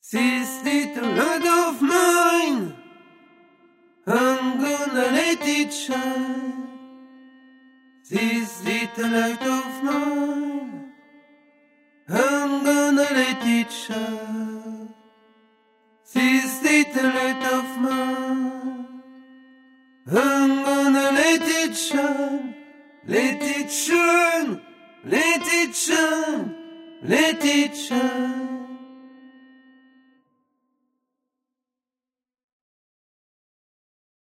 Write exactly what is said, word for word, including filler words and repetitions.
This little light of mine, I'm gonna let it shine. This little light of mine, I'm gonna let it shine. This little light of mine, I'm gonna let it shine. Let it shine, let it shine, let it shine.